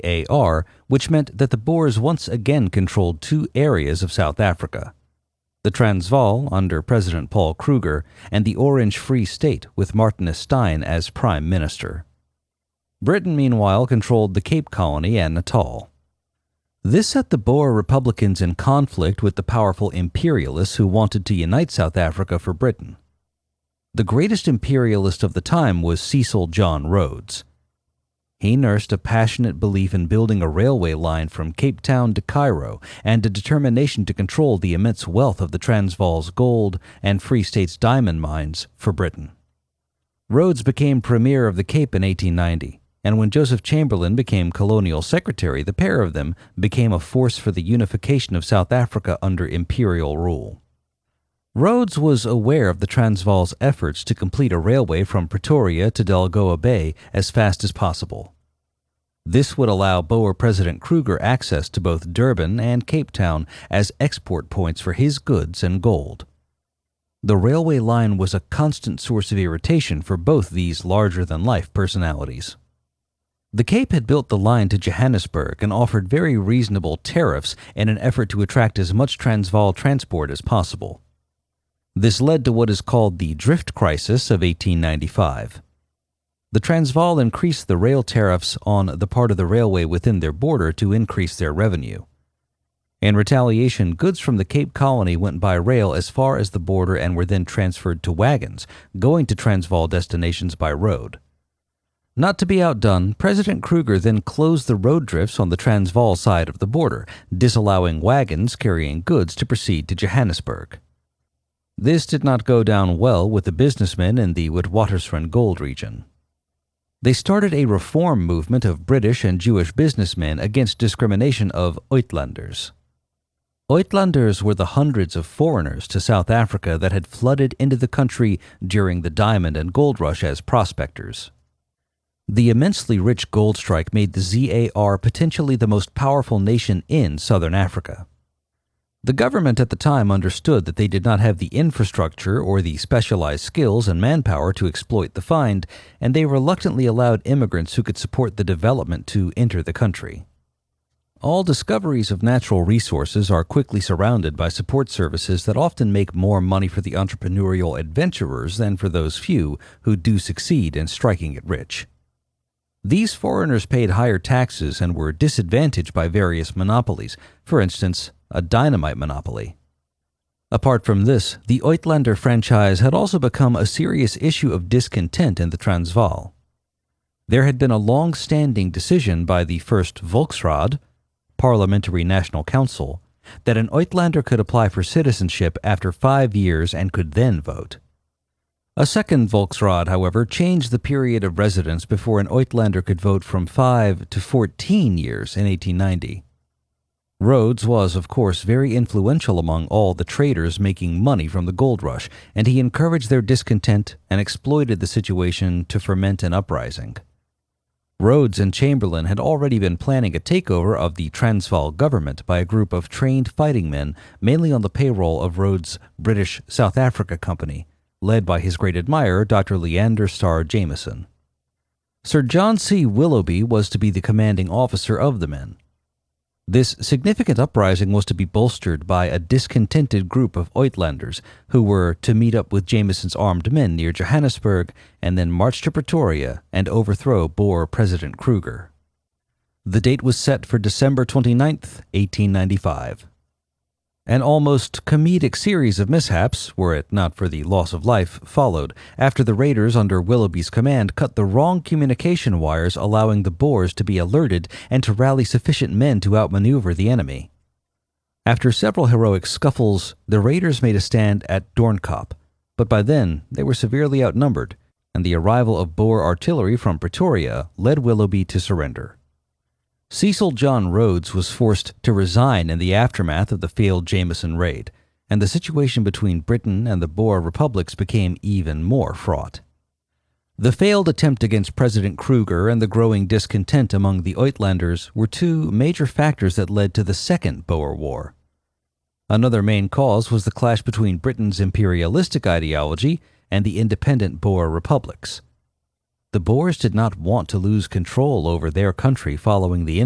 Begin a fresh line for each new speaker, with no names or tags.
ZAR, which meant that the Boers once again controlled two areas of South Africa: the Transvaal under President Paul Kruger, and the Orange Free State with Martinus Steyn as Prime Minister. Britain, meanwhile, controlled the Cape Colony and Natal. This set the Boer Republicans in conflict with the powerful imperialists who wanted to unite South Africa for Britain. The greatest imperialist of the time was Cecil John Rhodes. He nursed a passionate belief in building a railway line from Cape Town to Cairo and a determination to control the immense wealth of the Transvaal's gold and Free State's diamond mines for Britain. Rhodes became Premier of the Cape in 1890. And when Joseph Chamberlain became colonial secretary, the pair of them became a force for the unification of South Africa under imperial rule. Rhodes was aware of the Transvaal's efforts to complete a railway from Pretoria to Delagoa Bay as fast as possible. This would allow Boer President Kruger access to both Durban and Cape Town as export points for his goods and gold. The railway line was a constant source of irritation for both these larger-than-life personalities. The Cape had built the line to Johannesburg and offered very reasonable tariffs in an effort to attract as much Transvaal transport as possible. This led to what is called the Drift Crisis of 1895. The Transvaal increased the rail tariffs on the part of the railway within their border to increase their revenue. In retaliation, goods from the Cape Colony went by rail as far as the border and were then transferred to wagons, going to Transvaal destinations by road. Not to be outdone, President Kruger then closed the road drifts on the Transvaal side of the border, disallowing wagons carrying goods to proceed to Johannesburg. This did not go down well with the businessmen in the Witwatersrand gold region. They started a reform movement of British and Jewish businessmen against discrimination of Uitlanders. Uitlanders were the hundreds of foreigners to South Africa that had flooded into the country during the diamond and gold rush as prospectors. The immensely rich gold strike made the ZAR potentially the most powerful nation in southern Africa. The government at the time understood that they did not have the infrastructure or the specialized skills and manpower to exploit the find, and they reluctantly allowed immigrants who could support the development to enter the country. All discoveries of natural resources are quickly surrounded by support services that often make more money for the entrepreneurial adventurers than for those few who do succeed in striking it rich. These foreigners paid higher taxes and were disadvantaged by various monopolies, for instance, a dynamite monopoly. Apart from this, the Uitlander franchise had also become a serious issue of discontent in the Transvaal. There had been a long-standing decision by the first Volksraad, Parliamentary National Council, that an Uitlander could apply for citizenship after 5 years and could then vote. A second Volksraad, however, changed the period of residence before an Uitlander could vote from 5 to 14 years in 1890. Rhodes was, of course, very influential among all the traders making money from the gold rush, and he encouraged their discontent and exploited the situation to ferment an uprising. Rhodes and Chamberlain had already been planning a takeover of the Transvaal government by a group of trained fighting men, mainly on the payroll of Rhodes' British South Africa Company, led by his great admirer, Dr. Leander Starr Jameson. Sir John C. Willoughby was to be the commanding officer of the men. This significant uprising was to be bolstered by a discontented group of Uitlanders who were to meet up with Jameson's armed men near Johannesburg and then march to Pretoria and overthrow Boer President Kruger. The date was set for December 29, 1895. An almost comedic series of mishaps, were it not for the loss of life, followed after the raiders under Willoughby's command cut the wrong communication wires, allowing the Boers to be alerted and to rally sufficient men to outmaneuver the enemy. After several heroic scuffles, the raiders made a stand at Doornkop, but by then they were severely outnumbered, and the arrival of Boer artillery from Pretoria led Willoughby to surrender. Cecil John Rhodes was forced to resign in the aftermath of the failed Jameson raid, and the situation between Britain and the Boer republics became even more fraught. The failed attempt against President Kruger and the growing discontent among the Uitlanders were two major factors that led to the Second Boer War. Another main cause was the clash between Britain's imperialistic ideology and the independent Boer republics. The Boers did not want to lose control over their country following the